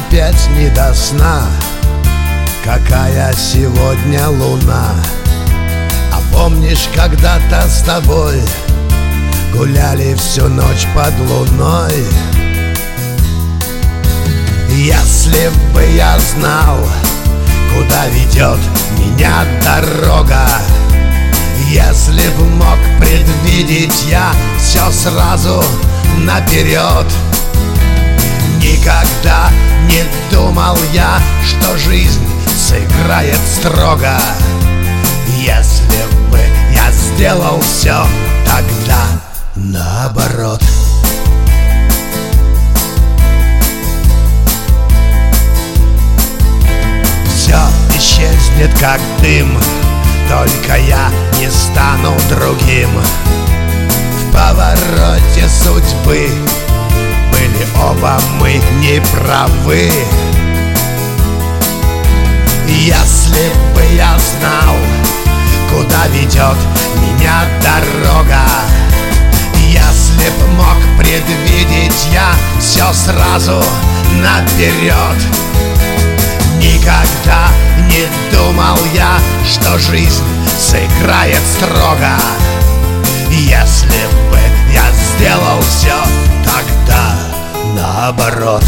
опять не до сна. Какая сегодня луна. А помнишь, когда-то с тобой гуляли всю ночь под луной? Если бы я знал, куда ведет меня дорога, если б мог предвидеть я все сразу наперед, никогда не думал я, что жизнь сыграет строго. Если бы я сделал все тогда наоборот. Все исчезнет как дым, только я не стану другим. В повороте судьбы были оба мы неправы. Если бы я знал, куда ведет меня дорога, если б мог предвидеть я все сразу наперед, никогда не думал я, что жизнь сыграет строго. Если бы я сделал все тогда наоборот.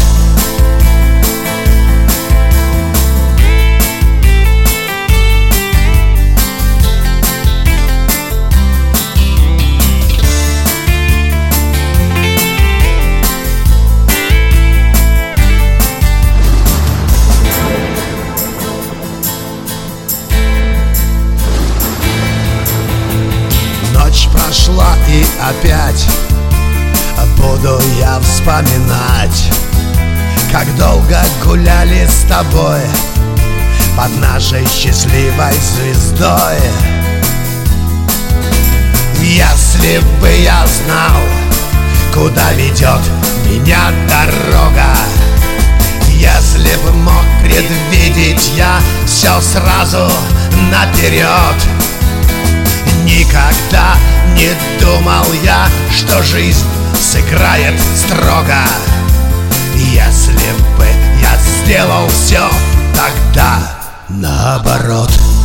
Прошла и опять буду я вспоминать, как долго гуляли с тобой под нашей счастливой звездой. Если бы я знал, куда ведет меня дорога, если бы мог предвидеть я все сразу наперед, никогда не думал я, что жизнь сыграет строго. Если бы я сделал все тогда наоборот.